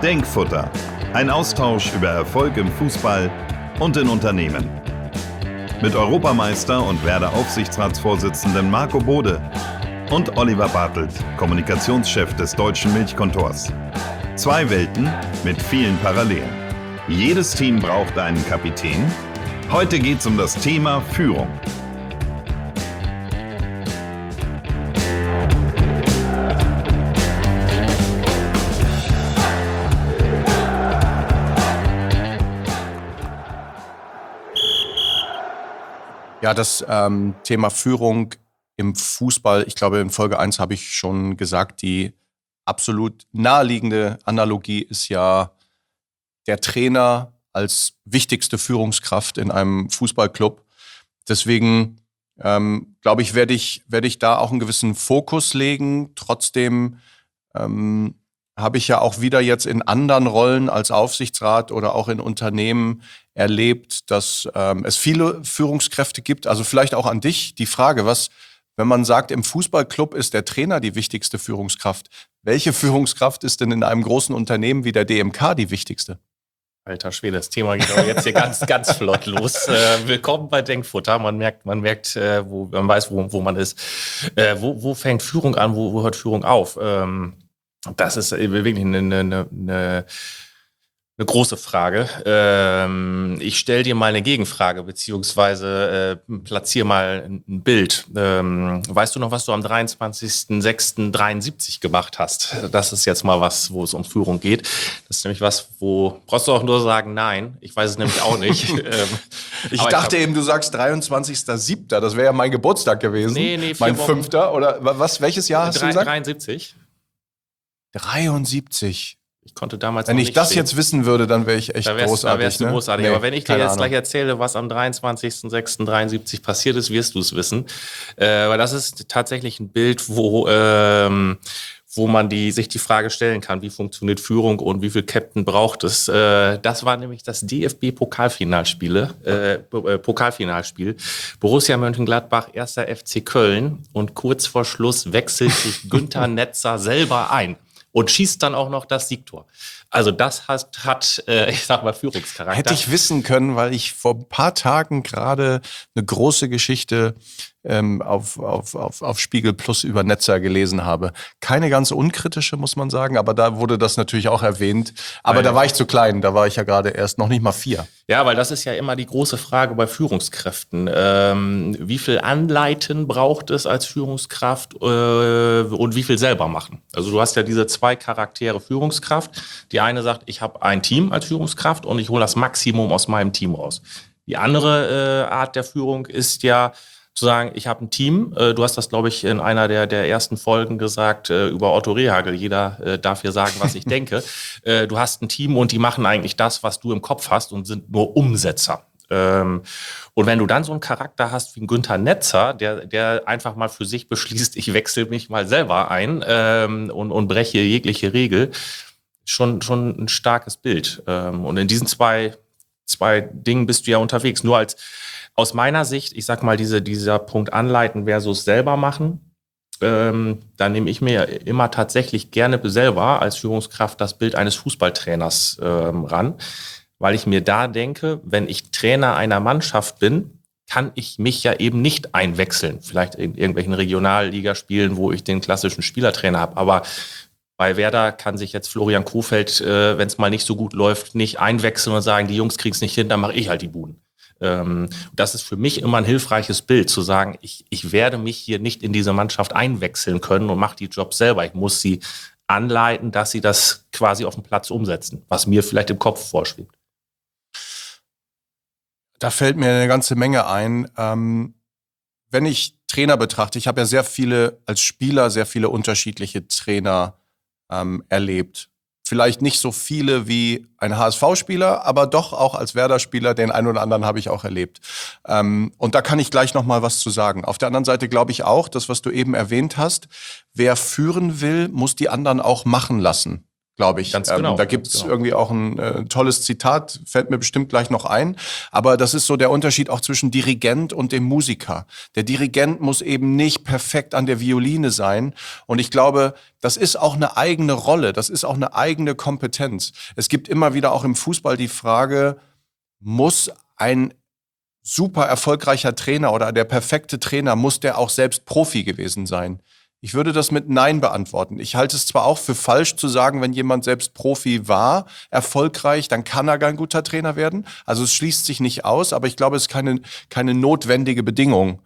Denkfutter. Ein Austausch über Erfolg im Fußball und in Unternehmen. Mit Europameister und Werder-Aufsichtsratsvorsitzenden Marco Bode und Oliver Bartelt, Kommunikationschef des Deutschen Milchkontors. Zwei Welten mit vielen Parallelen. Jedes Team braucht einen Kapitän. Heute geht's um das Thema Führung. Ja, das Thema Führung im Fußball, ich glaube in Folge 1 habe ich schon gesagt, die absolut naheliegende Analogie ist ja der Trainer als wichtigste Führungskraft in einem Fußballclub. Deswegen glaube ich, werde ich da auch einen gewissen Fokus legen. Trotzdem habe ich ja auch wieder jetzt in anderen Rollen als Aufsichtsrat oder auch in Unternehmen erlebt, dass es viele Führungskräfte gibt. Also vielleicht auch an dich die Frage, wenn man sagt, im Fußballclub ist der Trainer die wichtigste Führungskraft, welche Führungskraft ist denn in einem großen Unternehmen wie der DMK die wichtigste? Alter Schwede, das Thema geht aber jetzt hier ganz, ganz flott los. Willkommen bei Denkfutter. Man merkt, man weiß, wo man ist. Wo fängt Führung an? Wo hört Führung auf? Das ist wirklich eine große Frage. Ich stelle dir mal eine Gegenfrage, beziehungsweise platziere mal ein Bild. Weißt du noch, was du am 23.06.73 gemacht hast? Das ist jetzt mal was, wo es um Führung geht. Das ist nämlich was, wo brauchst du auch nur sagen, nein. Ich weiß es nämlich auch nicht. Ich dachte eben, du sagst 23.07. Das wäre ja mein Geburtstag gewesen. Nee, mein 5. Oder was? Welches Jahr hast du gesagt? 73. 73. Ich konnte damals Wenn ich das jetzt wissen würde, dann wäre ich echt großartig. Da wärst du großartig. Nee, aber wenn ich dir jetzt gleich erzähle, was am 23.06.73 passiert ist, wirst du es wissen. Weil das ist tatsächlich ein Bild, wo man sich die Frage stellen kann, wie funktioniert Führung und wie viel Captain braucht es. Das war nämlich das DFB-Pokalfinalspiel. Borussia Mönchengladbach, 1. FC Köln. Und kurz vor Schluss wechselt sich Günther Netzer selber ein. Und schießt dann auch noch das Siegtor. Also das hat ich sag mal, Führungscharakter. Hätte ich wissen können, weil ich vor ein paar Tagen gerade eine große Geschichte auf Spiegel Plus über Netzer gelesen habe. Keine ganz unkritische, muss man sagen, aber da wurde das natürlich auch erwähnt. Aber da war ich zu klein, da war ich ja gerade erst noch nicht mal 4. Ja, weil das ist ja immer die große Frage bei Führungskräften. Wie viel Anleiten braucht es als Führungskraft und wie viel selber machen? Also du hast ja diese zwei Charaktere Führungskraft. Die eine sagt, ich habe ein Team als Führungskraft und ich hole das Maximum aus meinem Team raus. Die andere Art der Führung ist ja zu sagen, ich habe ein Team. Du hast das, glaube ich, in einer der ersten Folgen gesagt über Otto Rehagel. Jeder darf hier sagen, was ich denke. Du hast ein Team und die machen eigentlich das, was du im Kopf hast und sind nur Umsetzer. Und wenn du dann so einen Charakter hast wie ein Günther Netzer, der einfach mal für sich beschließt, ich wechsle mich mal selber ein und breche jegliche Regel, schon ein starkes Bild. Und in diesen zwei Dingen bist du ja unterwegs. Nur aus meiner Sicht, ich sag mal, dieser Punkt anleiten versus selber machen, da nehme ich mir immer tatsächlich gerne selber als Führungskraft das Bild eines Fußballtrainers ran, weil ich mir da denke, wenn ich Trainer einer Mannschaft bin, kann ich mich ja eben nicht einwechseln. Vielleicht in irgendwelchen Regionalligaspielen, wo ich den klassischen Spielertrainer habe, aber bei Werder kann sich jetzt Florian Kohfeldt, wenn es mal nicht so gut läuft, nicht einwechseln und sagen, die Jungs kriegen es nicht hin, dann mache ich halt die Buden. Das ist für mich immer ein hilfreiches Bild, zu sagen, ich werde mich hier nicht in diese Mannschaft einwechseln können und mache die Jobs selber. Ich muss sie anleiten, dass sie das quasi auf dem Platz umsetzen, was mir vielleicht im Kopf vorschwebt. Da fällt mir eine ganze Menge ein. Wenn ich Trainer betrachte, ich habe ja als Spieler sehr viele unterschiedliche Trainer erlebt. Vielleicht nicht so viele wie ein HSV-Spieler, aber doch auch als Werder-Spieler, den einen oder anderen habe ich auch erlebt. Und da kann ich gleich noch mal was zu sagen. Auf der anderen Seite glaube ich auch, das, was du eben erwähnt hast, wer führen will, muss die anderen auch machen lassen. glaube ich. Ganz genau. Da gibt es irgendwie auch ein tolles Zitat, fällt mir bestimmt gleich noch ein. Aber das ist so der Unterschied auch zwischen Dirigent und dem Musiker. Der Dirigent muss eben nicht perfekt an der Violine sein. Und ich glaube, das ist auch eine eigene Rolle, das ist auch eine eigene Kompetenz. Es gibt immer wieder auch im Fußball die Frage, muss ein super erfolgreicher Trainer oder der perfekte Trainer, muss der auch selbst Profi gewesen sein? Ich würde das mit Nein beantworten. Ich halte es zwar auch für falsch zu sagen, wenn jemand selbst Profi war, erfolgreich, dann kann er kein guter Trainer werden. Also es schließt sich nicht aus, aber ich glaube, es ist keine notwendige Bedingung,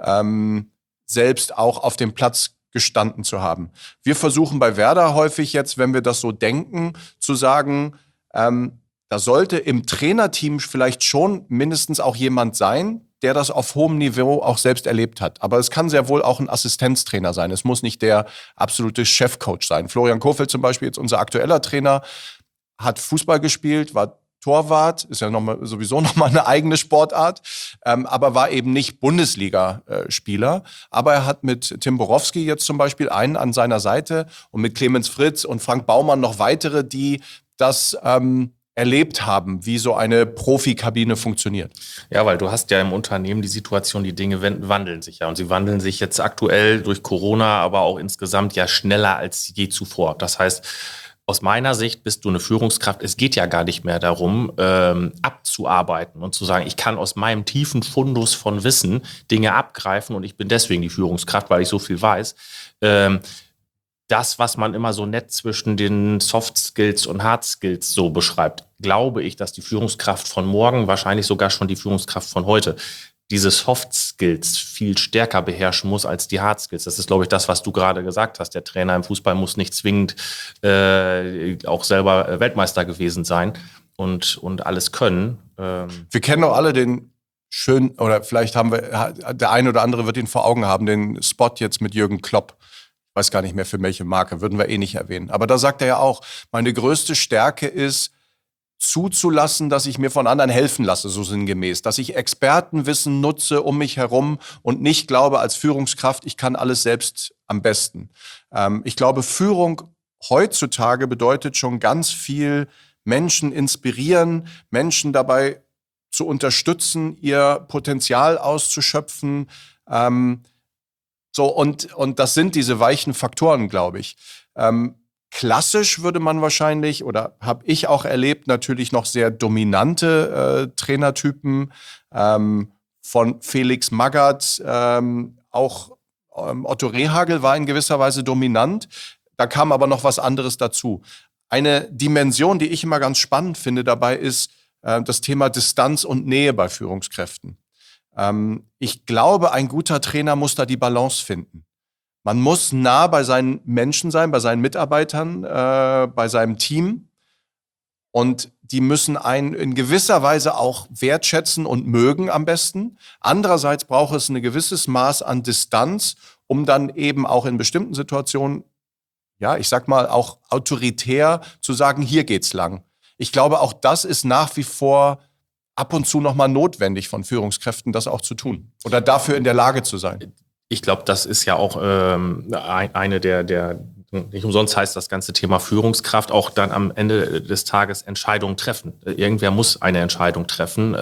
selbst auch auf dem Platz gestanden zu haben. Wir versuchen bei Werder häufig jetzt, wenn wir das so denken, zu sagen, da sollte im Trainerteam vielleicht schon mindestens auch jemand sein, der das auf hohem Niveau auch selbst erlebt hat. Aber es kann sehr wohl auch ein Assistenztrainer sein. Es muss nicht der absolute Chefcoach sein. Florian Kohfeldt zum Beispiel, jetzt unser aktueller Trainer, hat Fußball gespielt, war Torwart, ist ja sowieso nochmal eine eigene Sportart, aber war eben nicht Bundesliga-Spieler. Aber er hat mit Tim Borowski jetzt zum Beispiel einen an seiner Seite und mit Clemens Fritz und Frank Baumann noch weitere, die das erlebt haben, wie so eine Profikabine funktioniert. Ja, weil du hast ja im Unternehmen die Situation, die Dinge wandeln sich ja. Und sie wandeln sich jetzt aktuell durch Corona, aber auch insgesamt ja schneller als je zuvor. Das heißt, aus meiner Sicht bist du eine Führungskraft. Es geht ja gar nicht mehr darum, abzuarbeiten und zu sagen, ich kann aus meinem tiefen Fundus von Wissen Dinge abgreifen und ich bin deswegen die Führungskraft, weil ich so viel weiß. Das, was man immer so nett zwischen den Soft Skills und Hard Skills so beschreibt, glaube ich, dass die Führungskraft von morgen, wahrscheinlich sogar schon die Führungskraft von heute, diese Soft Skills viel stärker beherrschen muss als die Hard Skills. Das ist, glaube ich, das, was du gerade gesagt hast. Der Trainer im Fußball muss nicht zwingend auch selber Weltmeister gewesen sein und alles können. Wir kennen doch alle den schönen, oder vielleicht haben wir, der eine oder andere wird ihn vor Augen haben, den Spot jetzt mit Jürgen Klopp. Weiß gar nicht mehr für welche Marke, würden wir eh nicht erwähnen. Aber da sagt er ja auch, meine größte Stärke ist, zuzulassen, dass ich mir von anderen helfen lasse, so sinngemäß. Dass ich Expertenwissen nutze um mich herum und nicht glaube als Führungskraft, ich kann alles selbst am besten. Ich glaube, Führung heutzutage bedeutet schon ganz viel Menschen inspirieren, Menschen dabei zu unterstützen, ihr Potenzial auszuschöpfen. Und das sind diese weichen Faktoren, glaube ich. Klassisch würde man wahrscheinlich, oder habe ich auch erlebt, natürlich noch sehr dominante Trainertypen, von Felix Magath, auch Otto Rehhagel war in gewisser Weise dominant. Da kam aber noch was anderes dazu. Eine Dimension, die ich immer ganz spannend finde dabei, ist das Thema Distanz und Nähe bei Führungskräften. Ich glaube, ein guter Trainer muss da die Balance finden. Man muss nah bei seinen Menschen sein, bei seinen Mitarbeitern, bei seinem Team. Und die müssen einen in gewisser Weise auch wertschätzen und mögen am besten. Andererseits braucht es ein gewisses Maß an Distanz, um dann eben auch in bestimmten Situationen, ja, ich sag mal, auch autoritär zu sagen, hier geht's lang. Ich glaube, auch das ist nach wie vor ab und zu nochmal notwendig von Führungskräften, das auch zu tun. Oder dafür in der Lage zu sein. Ich glaube, das ist ja auch eine der, nicht umsonst heißt das ganze Thema Führungskraft, auch dann am Ende des Tages Entscheidungen treffen. Irgendwer muss eine Entscheidung treffen,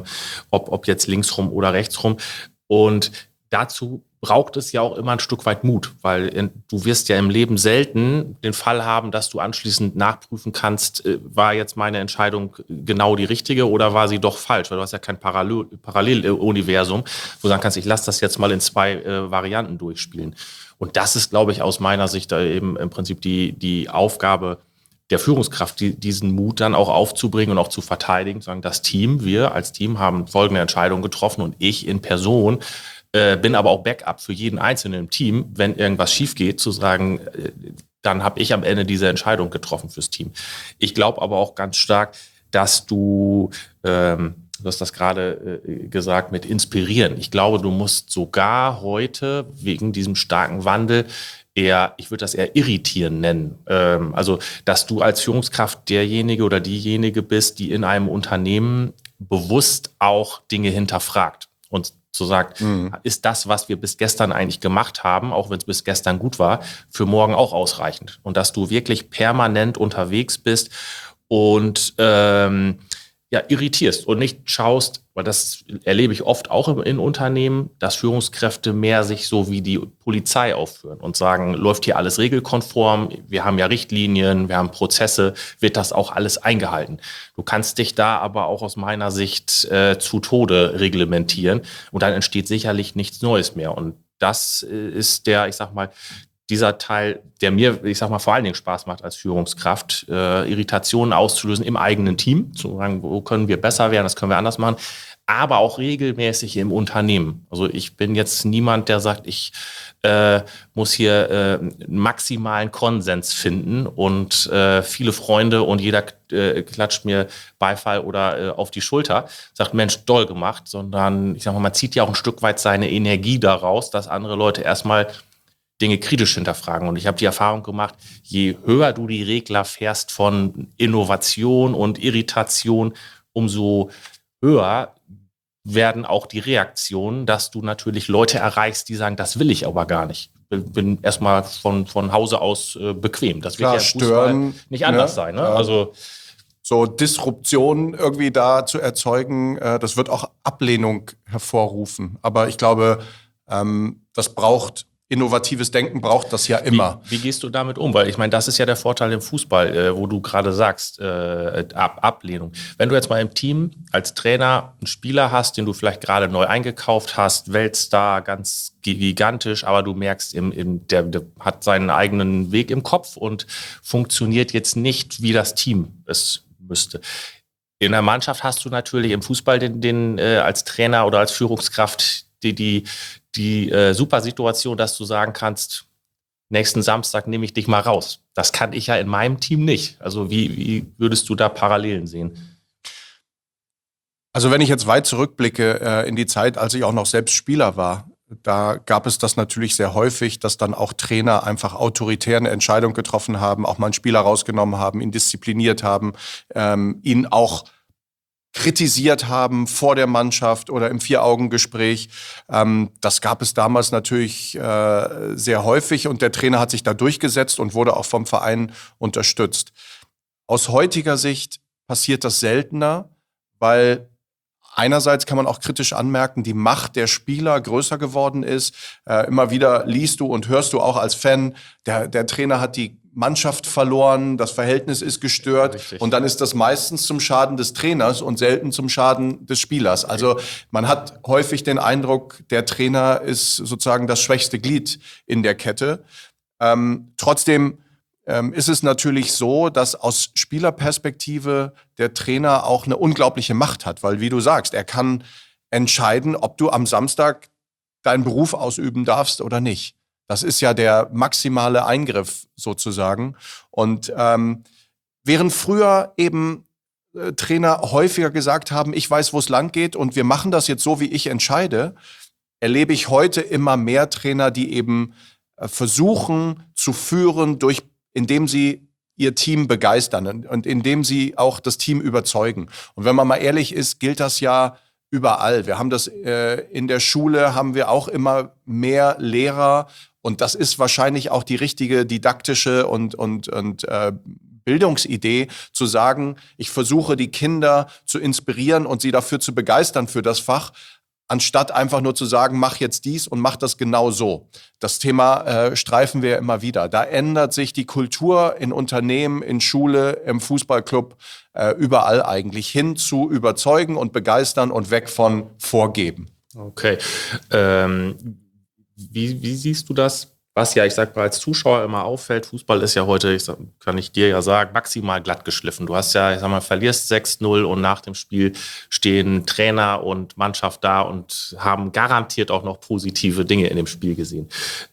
ob jetzt linksrum oder rechtsrum. Und dazu braucht es ja auch immer ein Stück weit Mut, weil du wirst ja im Leben selten den Fall haben, dass du anschließend nachprüfen kannst, war jetzt meine Entscheidung genau die richtige oder war sie doch falsch? Weil du hast ja kein Paralleluniversum, wo du sagen kannst, ich lasse das jetzt mal in 2 Varianten durchspielen. Und das ist, glaube ich, aus meiner Sicht da eben im Prinzip die Aufgabe der Führungskraft, diesen Mut dann auch aufzubringen und auch zu verteidigen, zu sagen, wir als Team haben folgende Entscheidung getroffen und ich in Person bin aber auch Backup für jeden Einzelnen im Team, wenn irgendwas schief geht, zu sagen, dann habe ich am Ende diese Entscheidung getroffen fürs Team. Ich glaube aber auch ganz stark, dass du hast das gerade gesagt, mit inspirieren. Ich glaube, du musst sogar heute wegen diesem starken Wandel ich würde das eher irritieren nennen. Also, dass du als Führungskraft derjenige oder diejenige bist, die in einem Unternehmen bewusst auch Dinge hinterfragt. Und Zu sagen, ist das, was wir bis gestern eigentlich gemacht haben, auch wenn es bis gestern gut war, für morgen auch ausreichend. Und dass du wirklich permanent unterwegs bist und irritierst und nicht schaust, weil das erlebe ich oft auch in Unternehmen, dass Führungskräfte mehr sich so wie die Polizei aufführen und sagen, läuft hier alles regelkonform, wir haben ja Richtlinien, wir haben Prozesse, wird das auch alles eingehalten. Du kannst dich da aber auch aus meiner Sicht zu Tode reglementieren und dann entsteht sicherlich nichts Neues mehr. Und das ist dieser Teil, der mir, vor allen Dingen Spaß macht als Führungskraft, Irritationen auszulösen im eigenen Team, zu sagen, wo können wir besser werden, das können wir anders machen, aber auch regelmäßig im Unternehmen. Also ich bin jetzt niemand, der sagt, ich muss hier maximalen Konsens finden und viele Freunde und jeder klatscht mir Beifall oder auf die Schulter, sagt, Mensch, doll gemacht, sondern man zieht ja auch ein Stück weit seine Energie daraus, dass andere Leute erstmal Dinge kritisch hinterfragen. Und ich habe die Erfahrung gemacht, je höher du die Regler fährst von Innovation und Irritation, umso höher werden auch die Reaktionen, dass du natürlich Leute erreichst, die sagen, das will ich aber gar nicht. Bin erstmal von Hause aus bequem. Das wird ja im Fußball nicht anders sein. Ne? Also so Disruption irgendwie da zu erzeugen, das wird auch Ablehnung hervorrufen. Aber ich glaube, das braucht innovatives Denken braucht das ja immer. Wie gehst du damit um? Weil ich meine, das ist ja der Vorteil im Fußball, wo du gerade sagst, Ablehnung. Wenn du jetzt mal im Team als Trainer einen Spieler hast, den du vielleicht gerade neu eingekauft hast, Weltstar, ganz gigantisch, aber du merkst, der hat seinen eigenen Weg im Kopf und funktioniert jetzt nicht, wie das Team es müsste. In der Mannschaft hast du natürlich im Fußball den als Trainer oder als Führungskraft die super Situation, dass du sagen kannst, nächsten Samstag nehme ich dich mal raus. Das kann ich ja in meinem Team nicht. Also wie würdest du da Parallelen sehen? Also wenn ich jetzt weit zurückblicke in die Zeit, als ich auch noch selbst Spieler war, da gab es das natürlich sehr häufig, dass dann auch Trainer einfach autoritär eine Entscheidung getroffen haben, auch mal einen Spieler rausgenommen haben, ihn diszipliniert haben, ihn auch kritisiert haben vor der Mannschaft oder im Vier-Augen-Gespräch. Das gab es damals natürlich sehr häufig und der Trainer hat sich da durchgesetzt und wurde auch vom Verein unterstützt. Aus heutiger Sicht passiert das seltener, weil einerseits kann man auch kritisch anmerken, die Macht der Spieler größer geworden ist. Immer wieder liest du und hörst du auch als Fan, der Trainer hat die Mannschaft verloren, das Verhältnis ist gestört. Richtig. Und dann ist das meistens zum Schaden des Trainers und selten zum Schaden des Spielers. Also man hat häufig den Eindruck, der Trainer ist sozusagen das schwächste Glied in der Kette. Trotzdem ist es natürlich so, dass aus Spielerperspektive der Trainer auch eine unglaubliche Macht hat, weil wie du sagst, er kann entscheiden, ob du am Samstag deinen Beruf ausüben darfst oder nicht. Das ist ja der maximale Eingriff sozusagen. Und während früher eben Trainer häufiger gesagt haben, ich weiß, wo es lang geht und wir machen das jetzt so, wie ich entscheide, erlebe ich heute immer mehr Trainer, die eben versuchen zu führen, indem sie ihr Team begeistern und indem sie auch das Team überzeugen. Und wenn man mal ehrlich ist, gilt das ja überall. Wir haben das in der Schule, haben wir auch immer mehr Lehrer. Und das ist wahrscheinlich auch die richtige didaktische und Bildungsidee, zu sagen, ich versuche die Kinder zu inspirieren und sie dafür zu begeistern für das Fach, anstatt einfach nur zu sagen, mach jetzt dies und mach das genau so. Das Thema streifen wir immer wieder. Da ändert sich die Kultur in Unternehmen, in Schule, im Fußballclub, überall eigentlich hin zu überzeugen und begeistern und weg von vorgeben. Okay. Wie siehst du das? Was ja, ich sag mal, als Zuschauer immer auffällt, Fußball ist ja heute, kann ich dir ja sagen, maximal glatt geschliffen. Du hast ja, verlierst 6-0 und nach dem Spiel stehen Trainer und Mannschaft da und haben garantiert auch noch positive Dinge in dem Spiel gesehen.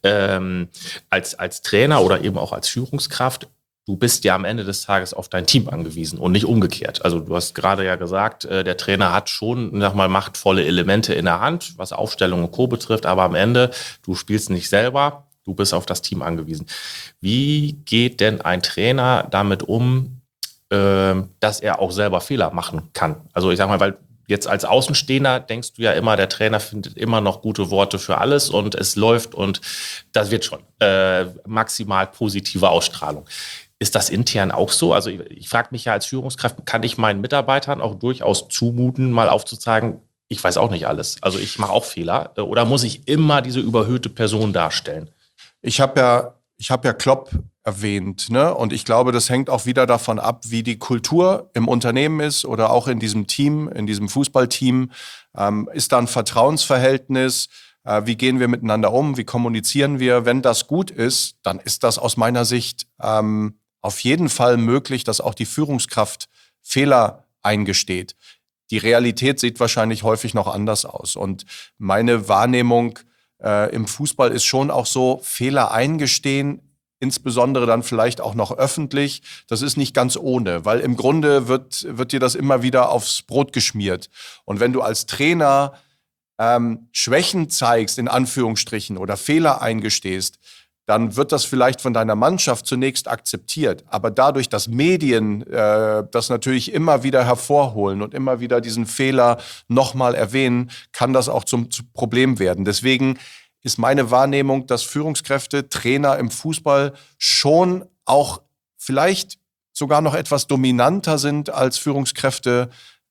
Als Trainer oder eben auch als Führungskraft, du bist ja am Ende des Tages auf dein Team angewiesen und nicht umgekehrt. Also du hast gerade ja gesagt, der Trainer hat schon, machtvolle Elemente in der Hand, was Aufstellung und Co. betrifft, aber am Ende, du spielst nicht selber, du bist auf das Team angewiesen. Wie geht denn ein Trainer damit um, dass er auch selber Fehler machen kann? Also weil Jetzt als Außenstehender denkst du ja immer, der Trainer findet immer noch gute Worte für alles und es läuft und das wird schon. Maximal positive Ausstrahlung. Ist das intern auch so? Also ich frage mich ja als Führungskraft, kann ich meinen Mitarbeitern auch durchaus zumuten, mal aufzuzeigen, ich weiß auch nicht alles. Also ich mache auch Fehler. Oder muss ich immer diese überhöhte Person darstellen? Ich habe ja Klopp erwähnt, ne? Und ich glaube, das hängt auch wieder davon ab, wie die Kultur im Unternehmen ist oder auch in diesem Team, in diesem Fußballteam. Ist da ein Vertrauensverhältnis? Wie gehen wir miteinander um? Wie kommunizieren wir? Wenn das gut ist, dann ist das aus meiner Sicht auf jeden Fall möglich, dass auch die Führungskraft Fehler eingesteht. Die Realität sieht wahrscheinlich häufig noch anders aus. Und meine Wahrnehmung im Fußball ist schon auch so, Fehler eingestehen, insbesondere dann vielleicht auch noch öffentlich, das ist nicht ganz ohne, weil im Grunde wird dir das immer wieder aufs Brot geschmiert. Und wenn du als Trainer Schwächen zeigst, in Anführungsstrichen, oder Fehler eingestehst, dann wird das vielleicht von deiner Mannschaft zunächst akzeptiert. Aber dadurch, dass Medien das natürlich immer wieder hervorholen und immer wieder diesen Fehler nochmal erwähnen, kann das auch zum Problem werden. Deswegen ist meine Wahrnehmung, dass Führungskräfte, Trainer im Fußball schon auch vielleicht sogar noch etwas dominanter sind als Führungskräfte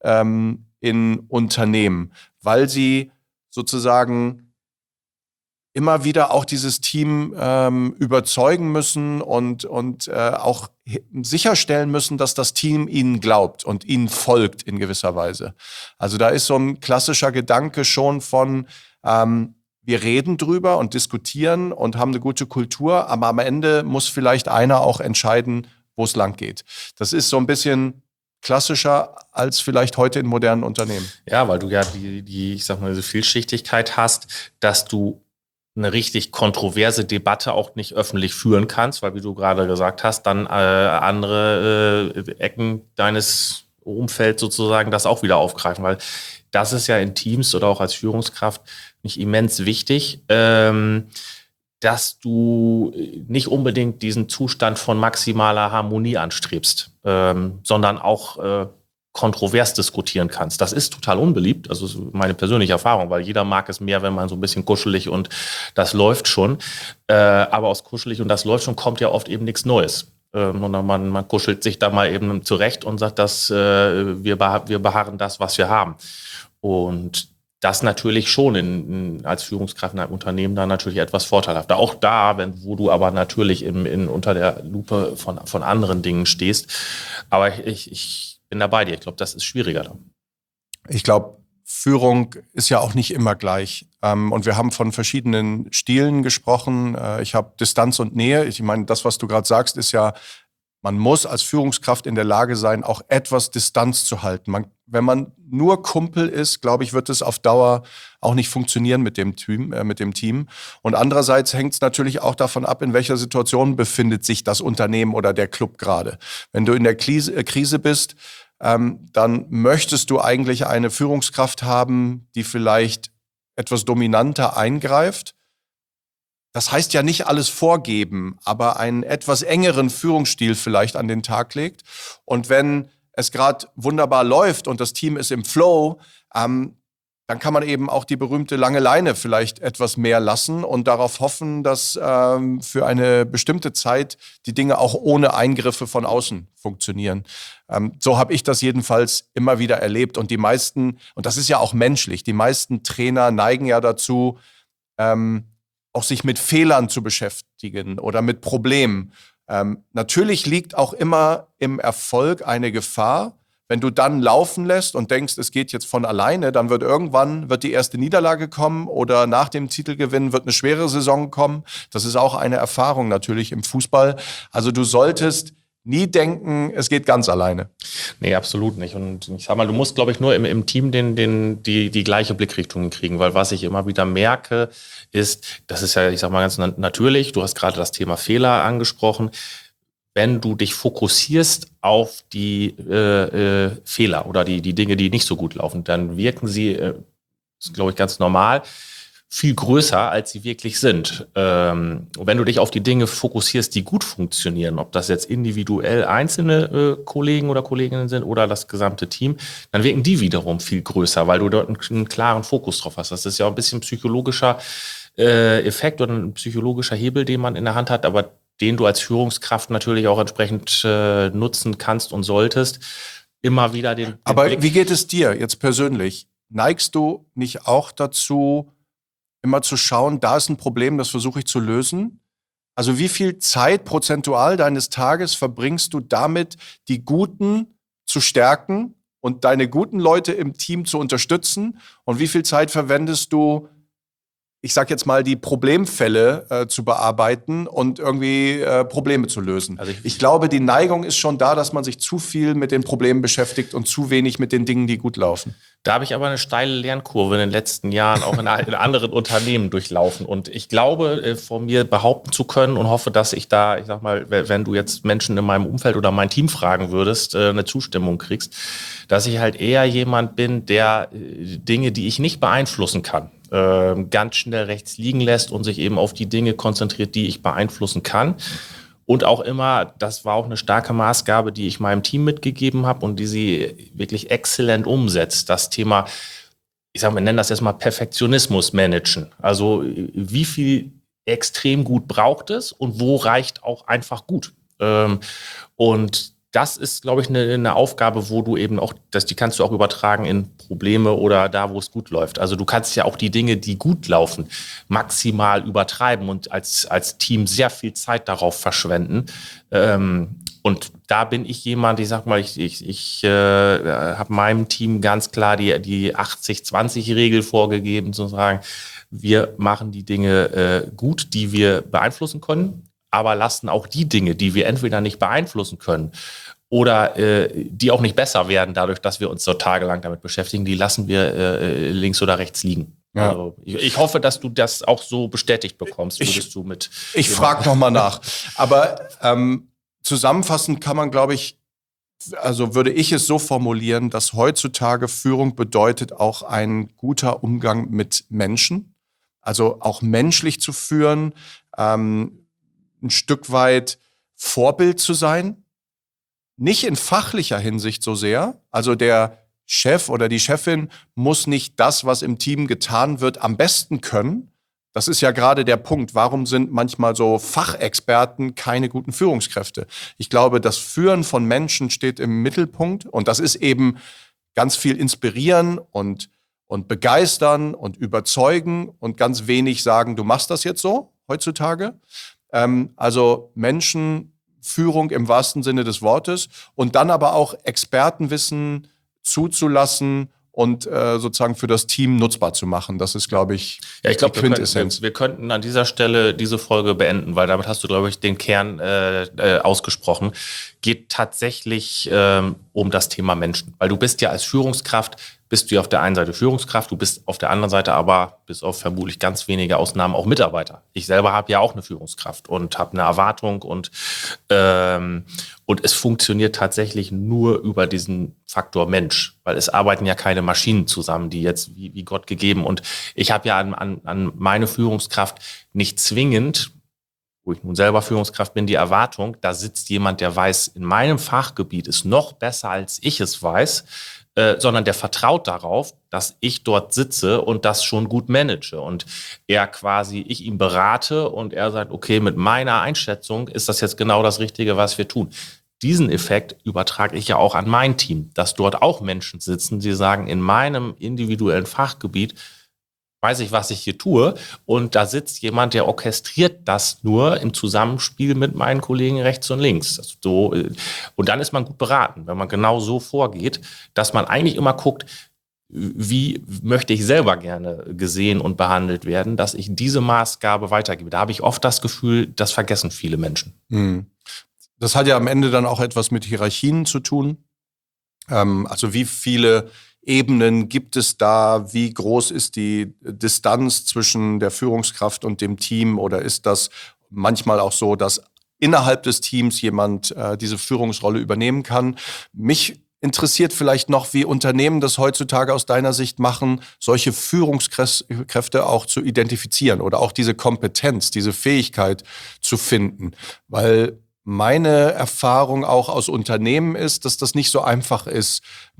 in Unternehmen, weil sie sozusagen immer wieder auch dieses Team überzeugen müssen und auch sicherstellen müssen, dass das Team ihnen glaubt und ihnen folgt in gewisser Weise. Also da ist so ein klassischer Gedanke schon von, wir reden drüber und diskutieren und haben eine gute Kultur, aber am Ende muss vielleicht einer auch entscheiden, wo es lang geht. Das ist so ein bisschen klassischer als vielleicht heute in modernen Unternehmen. Ja, weil du ja ich sag mal, diese Vielschichtigkeit hast, dass du eine richtig kontroverse Debatte auch nicht öffentlich führen kannst, weil, wie du gerade gesagt hast, dann andere Ecken deines Umfelds sozusagen das auch wieder aufgreifen, weil das ist ja in Teams oder auch als Führungskraft nicht immens wichtig, dass du nicht unbedingt diesen Zustand von maximaler Harmonie anstrebst, sondern auch kontrovers diskutieren kannst. Das ist total unbeliebt, also ist meine persönliche Erfahrung, weil jeder mag es mehr, wenn man so ein bisschen kuschelig und das läuft schon. Aber aus kuschelig und das läuft schon kommt ja oft eben nichts Neues. Sondern man kuschelt sich da mal eben zurecht und sagt, dass wir beharren das, was wir haben. Und das natürlich schon als Führungskraft in einem Unternehmen da natürlich etwas vorteilhafter. Auch da, wo du aber natürlich unter der Lupe von anderen Dingen stehst. Aber ich bin da bei dir. Ich glaube, das ist schwieriger dann. Ich glaube, Führung ist ja auch nicht immer gleich. Und wir haben von verschiedenen Stilen gesprochen. Ich habe Distanz und Nähe. Ich meine, das, was du gerade sagst, ist ja, man muss als Führungskraft in der Lage sein, auch etwas Distanz zu halten. Wenn man nur Kumpel ist, glaube ich, wird es auf Dauer auch nicht funktionieren mit dem Team. Und andererseits hängt es natürlich auch davon ab, in welcher Situation befindet sich das Unternehmen oder der Club gerade. Wenn du in der Krise bist, dann möchtest du eigentlich eine Führungskraft haben, die vielleicht etwas dominanter eingreift. Das heißt ja nicht alles vorgeben, aber einen etwas engeren Führungsstil vielleicht an den Tag legt. Und wenn es gerade wunderbar läuft und das Team ist im Flow, dann kann man eben auch die berühmte lange Leine vielleicht etwas mehr lassen und darauf hoffen, dass für eine bestimmte Zeit die Dinge auch ohne Eingriffe von außen funktionieren. So habe ich das jedenfalls immer wieder erlebt. Und die meisten, und das ist ja auch menschlich, die meisten Trainer neigen ja dazu, auch sich mit Fehlern zu beschäftigen oder mit Problemen. Natürlich liegt auch immer im Erfolg eine Gefahr. Wenn du dann laufen lässt und denkst, es geht jetzt von alleine, dann wird irgendwann die erste Niederlage kommen oder nach dem Titelgewinn wird eine schwere Saison kommen. Das ist auch eine Erfahrung natürlich im Fußball. Also du solltest nie denken, es geht ganz alleine. Nee, absolut nicht. Und ich sag mal, du musst, glaube ich, nur im Team die gleiche Blickrichtung kriegen, weil was ich immer wieder merke, ist, das ist ja, ich sag mal, ganz natürlich, du hast gerade das Thema Fehler angesprochen, wenn du dich fokussierst auf die Fehler oder die Dinge, die nicht so gut laufen, dann wirken sie, ist glaube ich ganz normal, viel größer, als sie wirklich sind. Wenn du dich auf die Dinge fokussierst, die gut funktionieren, ob das jetzt individuell einzelne Kollegen oder Kolleginnen sind oder das gesamte Team, dann wirken die wiederum viel größer, weil du dort einen klaren Fokus drauf hast. Das ist ja ein bisschen psychologischer Effekt oder ein psychologischer Hebel, den man in der Hand hat, aber den du als Führungskraft natürlich auch entsprechend nutzen kannst und solltest. Immer wieder den Aber Blick. wie geht es dir jetzt persönlich? Neigst du nicht auch dazu, immer zu schauen, da ist ein Problem, das versuche ich zu lösen? Also wie viel Zeit prozentual deines Tages verbringst du damit, die Guten zu stärken und deine guten Leute im Team zu unterstützen? Und wie viel Zeit verwendest du, ich sag jetzt mal, die Problemfälle zu bearbeiten und irgendwie Probleme zu lösen? Also ich glaube, die Neigung ist schon da, dass man sich zu viel mit den Problemen beschäftigt und zu wenig mit den Dingen, die gut laufen. Da habe ich aber eine steile Lernkurve in den letzten Jahren auch in anderen Unternehmen durchlaufen. Und ich glaube, von mir behaupten zu können und hoffe, dass ich da, ich sag mal, wenn du jetzt Menschen in meinem Umfeld oder mein Team fragen würdest, eine Zustimmung kriegst, dass ich halt eher jemand bin, der Dinge, die ich nicht beeinflussen kann, ganz schnell rechts liegen lässt und sich eben auf die Dinge konzentriert, die ich beeinflussen kann. Und auch immer, das war auch eine starke Maßgabe, die ich meinem Team mitgegeben habe und die sie wirklich exzellent umsetzt. Das Thema, ich sage mal, wir nennen das jetzt mal Perfektionismus managen. Also wie viel extrem gut braucht es und wo reicht auch einfach gut? Und das ist, glaube ich, eine Aufgabe, wo du eben auch, die kannst du auch übertragen in Probleme oder da, wo es gut läuft. Also du kannst ja auch die Dinge, die gut laufen, maximal übertreiben und als Team sehr viel Zeit darauf verschwenden. Und da bin ich jemand, ich sag mal, ich habe meinem Team ganz klar die 80-20-Regel vorgegeben, zu sagen, wir machen die Dinge gut, die wir beeinflussen können, aber lassen auch die Dinge, die wir entweder nicht beeinflussen können oder die auch nicht besser werden dadurch, dass wir uns so tagelang damit beschäftigen, die lassen wir links oder rechts liegen. Ja. Also ich hoffe, dass du das auch so bestätigt bekommst. Ich frage nochmal nach. Aber zusammenfassend kann man, glaube ich, also würde ich es so formulieren, dass heutzutage Führung bedeutet auch ein guter Umgang mit Menschen. Also auch menschlich zu führen, ein Stück weit Vorbild zu sein. Nicht in fachlicher Hinsicht so sehr. Also der Chef oder die Chefin muss nicht das, was im Team getan wird, am besten können. Das ist ja gerade der Punkt. Warum sind manchmal so Fachexperten keine guten Führungskräfte? Ich glaube, das Führen von Menschen steht im Mittelpunkt. Und das ist eben ganz viel inspirieren und begeistern und überzeugen und ganz wenig sagen, du machst das jetzt so heutzutage. Also Menschenführung im wahrsten Sinne des Wortes und dann aber auch Expertenwissen zuzulassen und sozusagen für das Team nutzbar zu machen. Das ist, glaube ich, die Quintessenz. Wir könnten an dieser Stelle diese Folge beenden, weil damit hast du, glaube ich, den Kern ausgesprochen. Geht tatsächlich um das Thema Menschen. Weil du bist ja als Führungskraft, bist du ja auf der einen Seite Führungskraft, du bist auf der anderen Seite aber, bis auf vermutlich ganz wenige Ausnahmen, auch Mitarbeiter. Ich selber habe ja auch eine Führungskraft und habe eine Erwartung und es funktioniert tatsächlich nur über diesen Faktor Mensch, weil es arbeiten ja keine Maschinen zusammen, die jetzt wie Gott gegeben. Und ich habe ja an meine Führungskraft nicht zwingend, wo ich nun selber Führungskraft bin, die Erwartung, da sitzt jemand, der weiß, in meinem Fachgebiet ist noch besser, als ich es weiß, sondern der vertraut darauf, dass ich dort sitze und das schon gut manage und ich ihm berate und er sagt, okay, mit meiner Einschätzung ist das jetzt genau das Richtige, was wir tun. Diesen Effekt übertrage ich ja auch an mein Team, dass dort auch Menschen sitzen, die sagen, in meinem individuellen Fachgebiet weiß ich, was ich hier tue. Und da sitzt jemand, der orchestriert das nur im Zusammenspiel mit meinen Kollegen rechts und links. Und dann ist man gut beraten, wenn man genau so vorgeht, dass man eigentlich immer guckt, wie möchte ich selber gerne gesehen und behandelt werden, dass ich diese Maßgabe weitergebe. Da habe ich oft das Gefühl, das vergessen viele Menschen. Das hat ja am Ende dann auch etwas mit Hierarchien zu tun. Also wie viele Ebenen gibt es da? Wie groß ist die Distanz zwischen der Führungskraft und dem Team? Oder ist das manchmal auch so, dass innerhalb des Teams jemand diese Führungsrolle übernehmen kann? Mich interessiert vielleicht noch, wie Unternehmen das heutzutage aus deiner Sicht machen, solche Führungskräfte auch zu identifizieren oder auch diese Kompetenz, diese Fähigkeit zu finden. Weil meine Erfahrung auch aus Unternehmen ist, dass das nicht so einfach ist,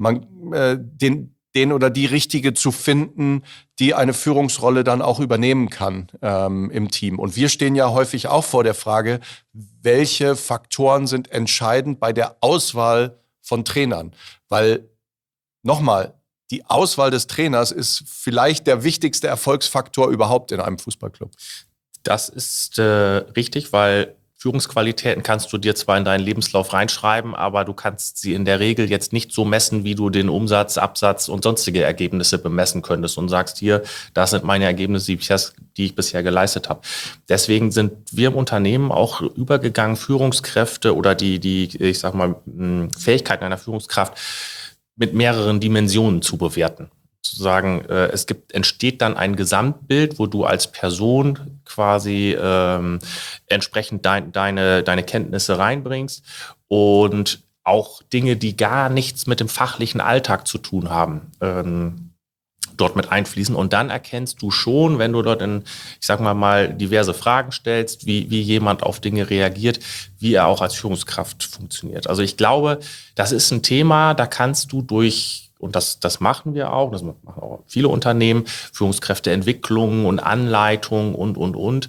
den oder die Richtige zu finden, die eine Führungsrolle dann auch übernehmen kann im Team. Und wir stehen ja häufig auch vor der Frage, welche Faktoren sind entscheidend bei der Auswahl von Trainern? Weil, nochmal, die Auswahl des Trainers ist vielleicht der wichtigste Erfolgsfaktor überhaupt in einem Fußballclub. Das ist richtig, weil Führungsqualitäten kannst du dir zwar in deinen Lebenslauf reinschreiben, aber du kannst sie in der Regel jetzt nicht so messen, wie du den Umsatz, Absatz und sonstige Ergebnisse bemessen könntest und sagst hier, das sind meine Ergebnisse, die ich bisher geleistet habe. Deswegen sind wir im Unternehmen auch übergegangen, Führungskräfte oder die ich sag mal, Fähigkeiten einer Führungskraft mit mehreren Dimensionen zu bewerten. Zu sagen, entsteht dann ein Gesamtbild, wo du als Person quasi entsprechend deine Kenntnisse reinbringst und auch Dinge, die gar nichts mit dem fachlichen Alltag zu tun haben, dort mit einfließen. Und dann erkennst du schon, wenn du dort ich sag mal diverse Fragen stellst, wie jemand auf Dinge reagiert, wie er auch als Führungskraft funktioniert. Also ich glaube, das ist ein Thema, da kannst du und das machen wir auch, das machen auch viele Unternehmen, Führungskräfteentwicklung und Anleitung und.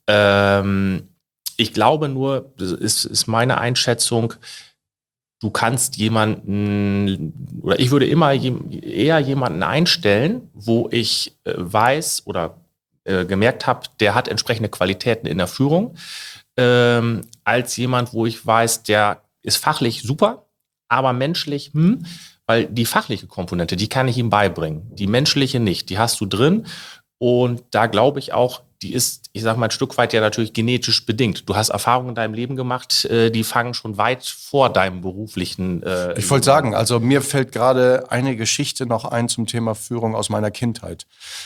Ich glaube nur, das ist meine Einschätzung, du kannst ich würde immer eher jemanden einstellen, wo ich weiß oder gemerkt habe, der hat entsprechende Qualitäten in der Führung, als jemand, wo ich weiß, der ist fachlich super, aber menschlich, weil die fachliche Komponente, die kann ich ihm beibringen. Die menschliche nicht, die hast du drin. Und da glaube ich auch, die ist, ich sag mal, ein Stück weit ja natürlich genetisch bedingt. Du hast Erfahrungen in deinem Leben gemacht, die fangen schon weit vor deinem beruflichen. Ich wollte sagen, also mir fällt gerade eine Geschichte noch ein zum Thema Führung aus meiner Kindheit.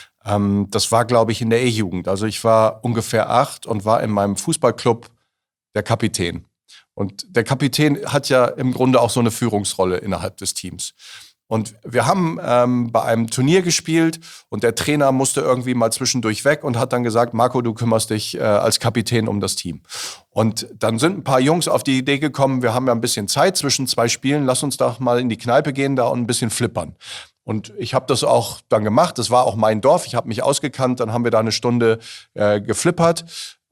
Das war, glaube ich, in der E-Jugend. Also ich war ungefähr 8 und war in meinem Fußballclub der Kapitän. Und der Kapitän hat ja im Grunde auch so eine Führungsrolle innerhalb des Teams. Und wir haben bei einem Turnier gespielt und der Trainer musste irgendwie mal zwischendurch weg und hat dann gesagt, Marco, du kümmerst dich als Kapitän um das Team. Und dann sind ein paar Jungs auf die Idee gekommen, wir haben ja ein bisschen Zeit zwischen 2 Spielen, lass uns doch mal in die Kneipe gehen da und ein bisschen flippern. Und ich habe das auch dann gemacht, das war auch mein Dorf, ich habe mich ausgekannt, dann haben wir da eine Stunde geflippert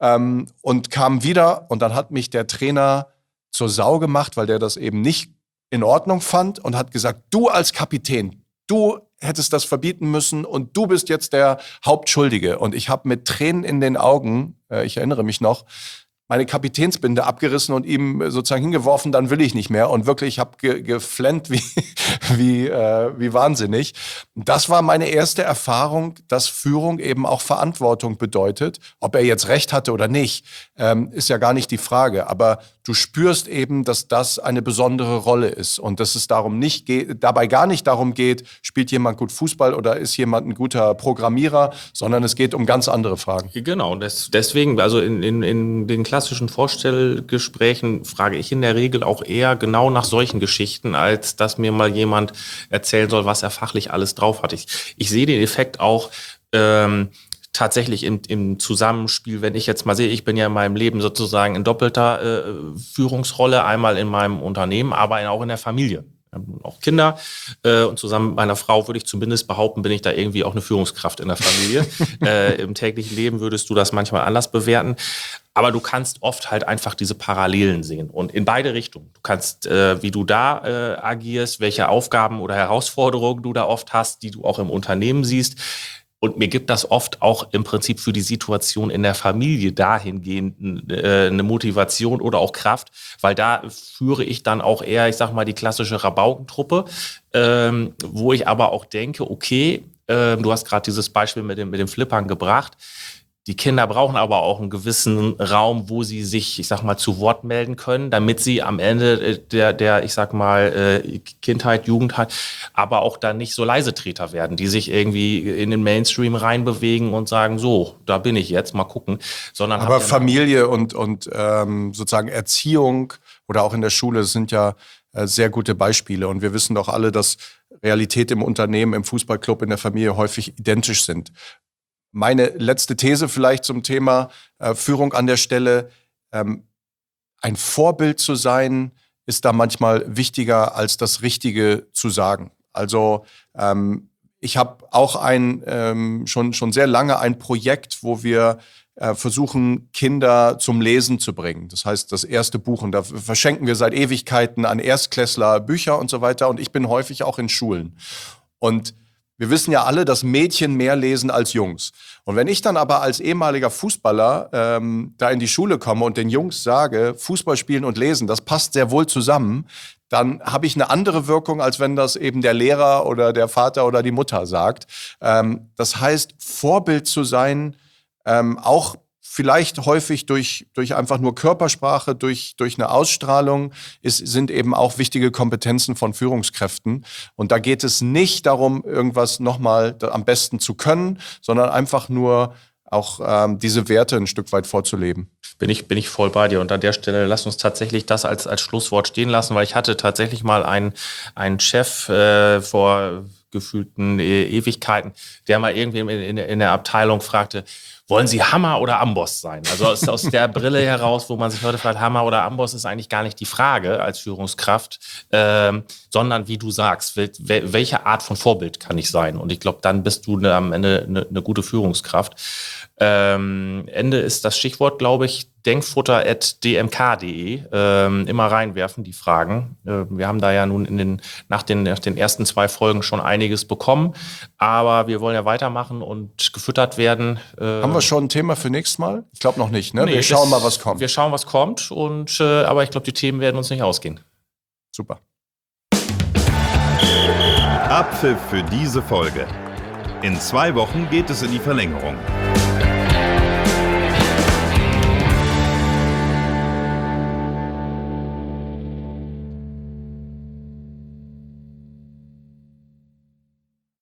und kamen wieder und dann hat mich der Trainer zur Sau gemacht, weil der das eben nicht in Ordnung fand und hat gesagt, du als Kapitän, du hättest das verbieten müssen und du bist jetzt der Hauptschuldige. Und ich habe mit Tränen in den Augen, ich erinnere mich noch, meine Kapitänsbinde abgerissen und ihm sozusagen hingeworfen, dann will ich nicht mehr. Und wirklich, ich habe geflennt wie wahnsinnig. Das war meine erste Erfahrung, dass Führung eben auch Verantwortung bedeutet. Ob er jetzt recht hatte oder nicht, ist ja gar nicht die Frage. Aber du spürst eben, dass das eine besondere Rolle ist und dass es dabei gar nicht darum geht, spielt jemand gut Fußball oder ist jemand ein guter Programmierer, sondern es geht um ganz andere Fragen. Genau, deswegen, also in den klassischen Vorstellgesprächen frage ich in der Regel auch eher genau nach solchen Geschichten, als dass mir mal jemand erzählen soll, was er fachlich alles drauf hat. Ich sehe den Effekt auch tatsächlich im Zusammenspiel, wenn ich jetzt mal sehe, ich bin ja in meinem Leben sozusagen in doppelter Führungsrolle, einmal in meinem Unternehmen, aber auch in der Familie. Wir haben auch Kinder und zusammen mit meiner Frau würde ich zumindest behaupten, bin ich da irgendwie auch eine Führungskraft in der Familie. Im täglichen Leben würdest du das manchmal anders bewerten. Aber du kannst oft halt einfach diese Parallelen sehen und in beide Richtungen. Du kannst, wie du da agierst, welche Aufgaben oder Herausforderungen du da oft hast, die du auch im Unternehmen siehst. Und mir gibt das oft auch im Prinzip für die Situation in der Familie dahingehend eine Motivation oder auch Kraft, weil da führe ich dann auch eher, ich sag mal, die klassische Rabaukentruppe, wo ich aber auch denke, okay, du hast gerade dieses Beispiel mit dem Flippern gebracht. Die Kinder brauchen aber auch einen gewissen Raum, wo sie sich, ich sag mal, zu Wort melden können, damit sie am Ende der ich sag mal, Kindheit, Jugendheit, aber auch dann nicht so Leisetreter werden, die sich irgendwie in den Mainstream reinbewegen und sagen, so, da bin ich jetzt, mal gucken. Sondern aber Familie und sozusagen Erziehung oder auch in der Schule. Das sind ja sehr gute Beispiele. Und wir wissen doch alle, dass Realität im Unternehmen, im Fußballclub, in der Familie häufig identisch sind. Meine letzte These vielleicht zum Thema Führung an der Stelle. Ein Vorbild zu sein, ist da manchmal wichtiger, als das Richtige zu sagen. Also ich habe auch schon sehr lange ein Projekt, wo wir versuchen, Kinder zum Lesen zu bringen. Das heißt, das erste Buch, und da verschenken wir seit Ewigkeiten an Erstklässler Bücher und so weiter. Und ich bin häufig auch in Schulen. Und wir wissen ja alle, dass Mädchen mehr lesen als Jungs. Und wenn ich dann aber als ehemaliger Fußballer da in die Schule komme und den Jungs sage, Fußball spielen und lesen, das passt sehr wohl zusammen, dann habe ich eine andere Wirkung, als wenn das eben der Lehrer oder der Vater oder die Mutter sagt. Das heißt, Vorbild zu sein, auch vielleicht häufig durch einfach nur Körpersprache, durch eine Ausstrahlung, sind eben auch wichtige Kompetenzen von Führungskräften. Und da geht es nicht darum, irgendwas nochmal am besten zu können, sondern einfach nur auch diese Werte ein Stück weit vorzuleben. Bin ich voll bei dir. Und an der Stelle lass uns tatsächlich das als Schlusswort stehen lassen, weil ich hatte tatsächlich mal einen Chef vor gefühlten Ewigkeiten, der mal irgendwie in der Abteilung fragte, wollen Sie Hammer oder Amboss sein? Also aus der Brille heraus, wo man sich heute fragt, Hammer oder Amboss ist eigentlich gar nicht die Frage als Führungskraft, sondern wie du sagst, welche Art von Vorbild kann ich sein? Und ich glaube, dann bist du am Ende eine gute Führungskraft. Ende ist das Stichwort, glaube ich, denkfutter@dmk.de. Immer reinwerfen, die Fragen. Wir haben da ja nun nach den ersten 2 Folgen schon einiges bekommen, aber wir wollen ja weitermachen und gefüttert werden. Haben wir schon ein Thema für nächstes Mal? Ich glaube noch nicht, ne? Wir schauen mal, was kommt. Wir schauen, was kommt, aber ich glaube, die Themen werden uns nicht ausgehen. Super. Abpfiff für diese Folge. In 2 Wochen geht es in die Verlängerung.